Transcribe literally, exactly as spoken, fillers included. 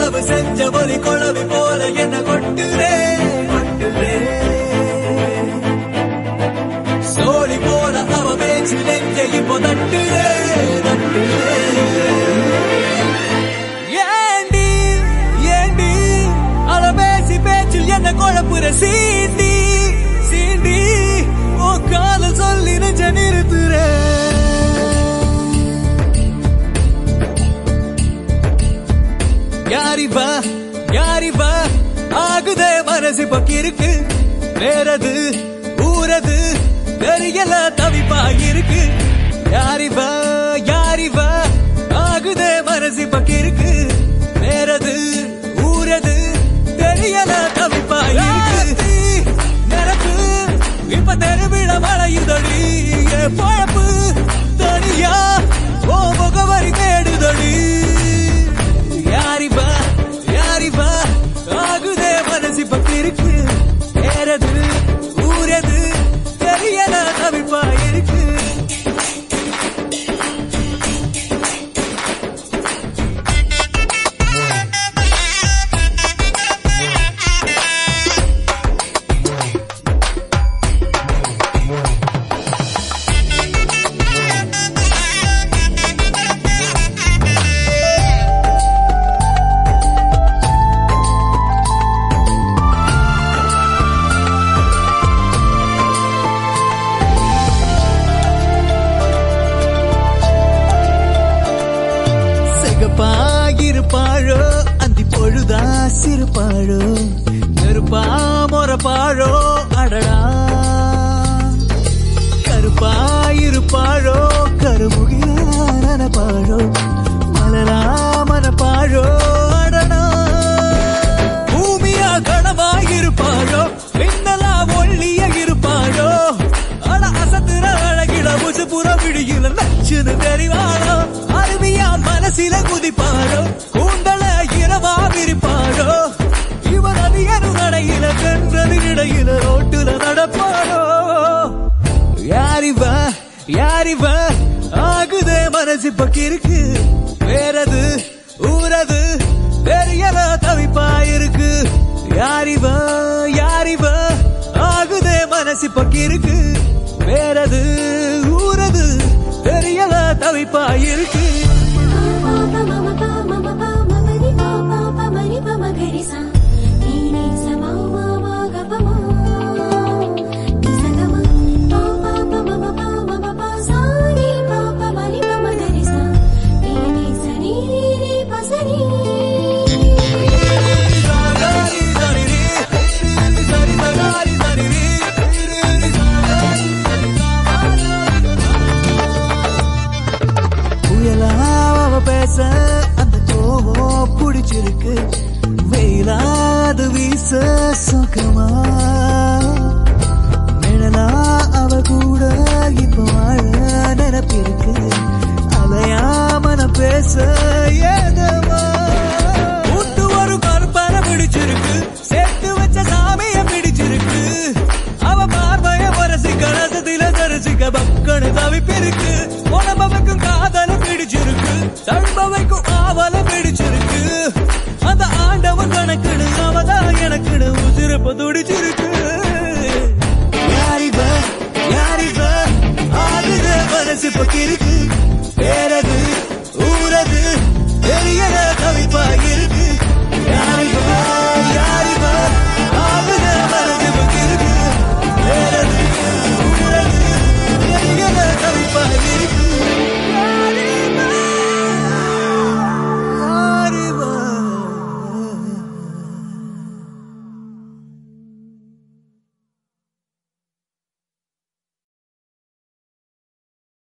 இரவு செஞ்ச ஒலி கொளவி போல என்ன கொட்டுரே கொட்டுரே சோழி போல அவ பேச்சு நெஞ்ச இப்போ தட்டுரே தட்டுரே ஏண்டி ஏண்டி அவ பேசி பேச்சில் என்ன குழப்புற சீண்டி சீண்டி ஓ கால சொல்லி நெஞ்ச நிறுத்துற யாரிவா யாரிவா ஆகுதே மனசு பக்கிருக்கு வேறது ஊரது தெரியல தவிப்பாயிருக்கு யாரிவா யாரிவா ஆகுதே மனசு பக்கிருக்கு வேறது ஊரது தெரியல தவிப்பாயிருக்கு நிரப்பு இப்ப தெருவிட மழையுதடி பொழப்பு தனியா ஓ முகவரி தேடுதடி யாரிவா யாரிவா ஆகுதே மனசு பக்கிருக்கு வேறது ஊரது தெரியல தவிப்பாயிருக்கு பாழோ அந்தி பொழுதா சிறுபாழோ நெருப்பா மொரப்பாழோ அடடா கருப்பாயிருப்பாழோ கருமுகிலான பாழோ மலரா மனப்பாழோ அடடா பூமியா கனவாயிருப்பாழோ மின்னலா ஒள்ளிய இருப்பாழோ அட அசத்துற அழகிட முசு புற விடியில நச்சுன்னு தெரிவாளோ அருவியா மனசில குதிப்பாளோ கூந்தல இரவா விரிப்பாளோ இவன் அதிகரு நடையில கன்றது இடையில ரோட்டுல நடப்பாளோ யாரிவா யாரிவா ஆகுதே மனசு பக்கிருக்கு வேறது ஊரது தெரியல தவிப்பாயிருக்கு யாரிவா யாரிவா ஆகுதே மனசு பக்கிருக்கு வேறது ஊரது தெரியல தவிப்பாயிருக்கு பேச அந்த கோவம் பிடிச்சிருக்கு வெயிலாது வீச சுகமா நிழலா அவ கூட இப்ப வாழ நினைப்பிருக்கு அலையாமன பேச ஏதமா கூட்டு ஒரு கருப்பனை பிடிச்சிருக்கு சேர்த்து வச்ச சாமிய பிடிச்சிருக்கு அவ பார்வைய வரசிக்க ரசத்தில தரிசிக்க பக்கனு தவிப்பிருக்கு உடம்புக்கும் காதல பிடிச்சிருக்கு தழும்பவைக்கும் ஆவல பிடிச்சிருக்கு அந்த ஆண்டவன் கணக்குடு அவதான் எனக்குடு உசிரப்ப துடிச்சிருக்கு யாரிவா யாரிவா ஆகுத மனசு பக்கிருக்கு